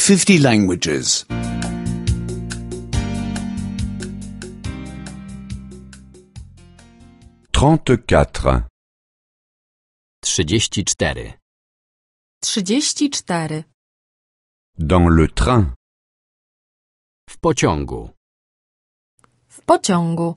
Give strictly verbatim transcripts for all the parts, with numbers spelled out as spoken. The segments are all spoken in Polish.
fifty languages. trente-quatre. Trzydzieści cztery. Trzydzieści cztery. Dans le train. W pociągu. W pociągu.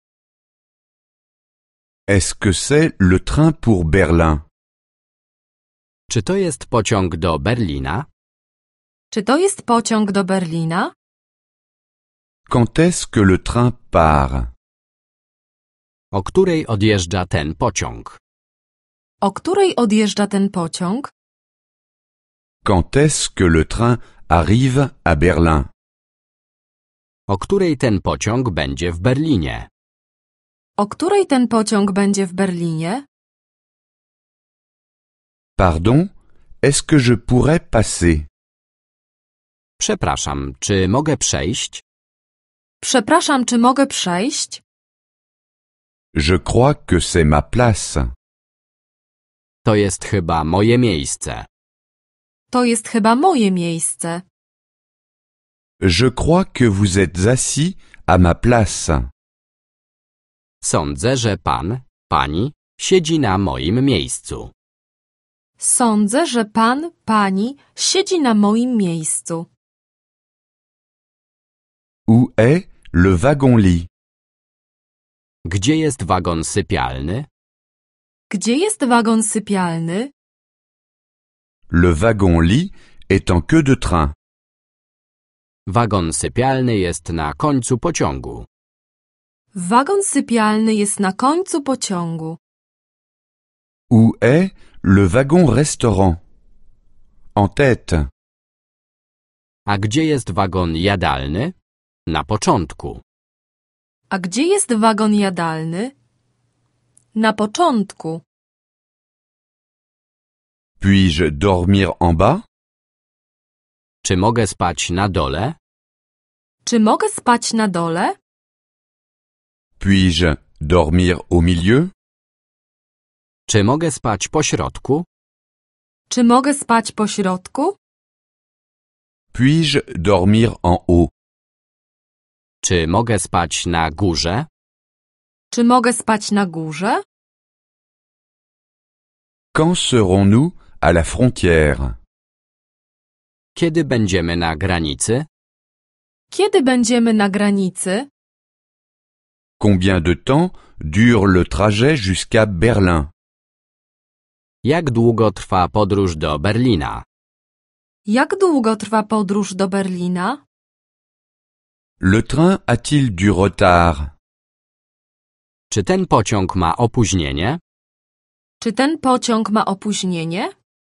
Est-ce que c'est le train pour Berlin? Czy to jest pociąg do Berlina? Czy to jest pociąg do Berlina? Quand est-ce que le train part? O której odjeżdża ten pociąg? O której odjeżdża ten pociąg? Quand est-ce que le train arrive à Berlin? O której ten pociąg będzie w Berlinie? O której ten pociąg będzie w Berlinie? Pardon, est-ce que je pourrais passer? Przepraszam, czy mogę przejść? Przepraszam, czy mogę przejść? Je crois que c'est ma place. To jest chyba moje miejsce. To jest chyba moje miejsce. Je crois que vous êtes assis à ma place. Sądzę, że pan, pani siedzi na moim miejscu. Sądzę, że pan, pani siedzi na moim miejscu. Où est le wagon-lit? Gdzie jest wagon sypialny? Gdzie jest wagon sypialny? Le wagon-lit est en queue de train. Wagon sypialny jest na końcu pociągu. Wagon sypialny jest na końcu pociągu. Où est le wagon-restaurant? En tête. A gdzie jest wagon jadalny? Na początku. A gdzie jest wagon jadalny? Na początku. Puis-je dormir en bas? Czy mogę spać na dole? Czy mogę spać na dole? Puis-je dormir au milieu? Czy mogę spać po środku? Czy mogę spać po środku? Puis-je dormir en haut? Czy mogę spać na górze? Czy mogę spać na górze? Quand serons-nous à la frontière? Kiedy będziemy na granicy? Kiedy będziemy na granicy? Combien de temps dure le trajet jusqu'à Berlin? Jak długo trwa podróż do Berlina? Jak długo trwa podróż do Berlina? Le train a-t-il du retard? Czy ten pociąg ma opóźnienie? Czy ten pociąg ma opóźnienie?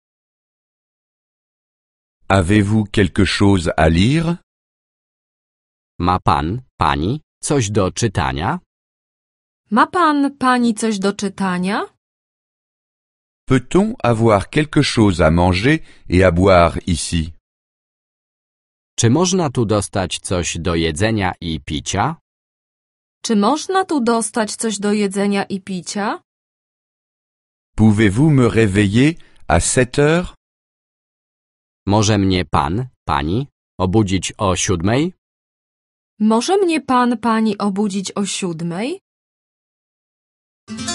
Avez-vous quelque chose à lire? Ma pan, pani coś do czytania? Ma pan, pani coś do czytania? Peut-on avoir quelque chose à manger et à boire ici? Czy można tu dostać coś do jedzenia i picia? Czy można tu dostać coś do jedzenia i picia? Pouvez-vous me réveiller à sept heures? Może mnie pan, pani obudzić o siódmej? Może mnie pan, pani obudzić o siódmej?